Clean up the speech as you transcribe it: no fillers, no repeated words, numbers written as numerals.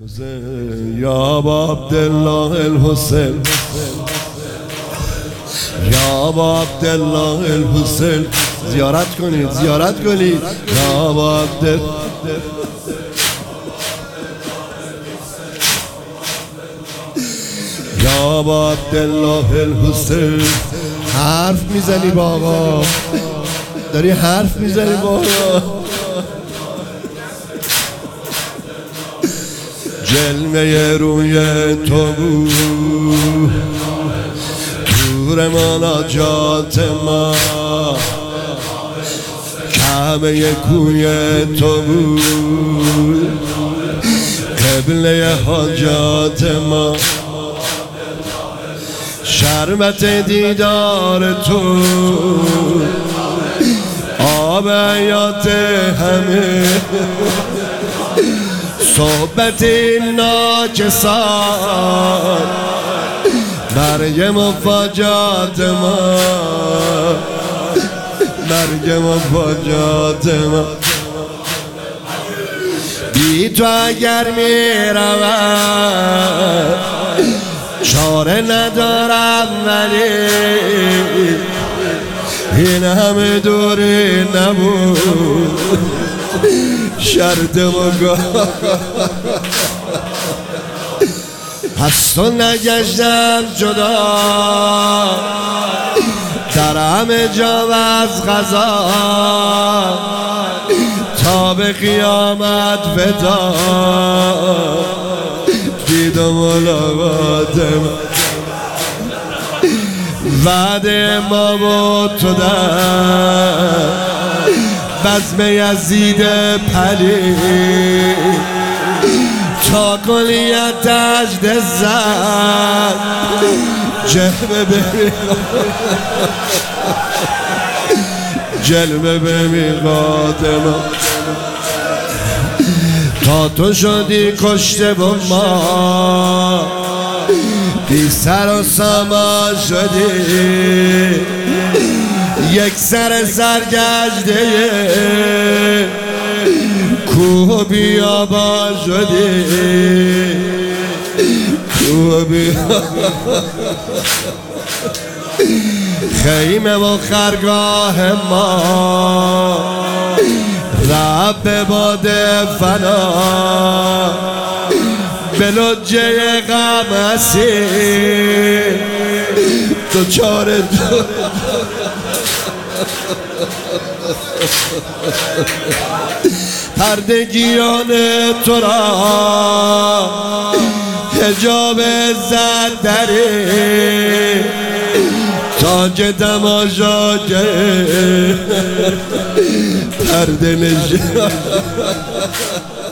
یا ابا عبدالله الحسین، یا ابا عبدالله الحسین، زیارت کنید زیارت کنید. یا ابا عبدالله، یا ابا عبدالله الحسین. حرف میزنی با آقا، داری حرف میزنی با آقا. جلوه روی تو بود دور مناجات ما، کعبه کوی تو بود قبله حاجات ما. شربت دیدار تو آب حیات همه، صحبت ناکسان مرگ مفاجات ما، مرگ مفاجات ما. بی تو اگر میروم چاره ندارم، ولی این همه دوری نبود شرط مگاه. از تو نگشتم جدا در همه جا از غذا، تا به قیامت ودا دید و ملاقات ما. وعده ما با تو در بزم یزید پلی، تا کلیت اجد زد جلوه به جلوه به میقات ما. تا تو شدی کشته با ما، بی سر و سامان شدی، یک سر سرگشته کوه بیابان شدی، کوه بیابان. خیمه و خرگاه ما رب باد فنا، به لجه غم اسیر دوچار پردگیان تو را حجاب عزت داره، تاج تماشاگر پرده نشان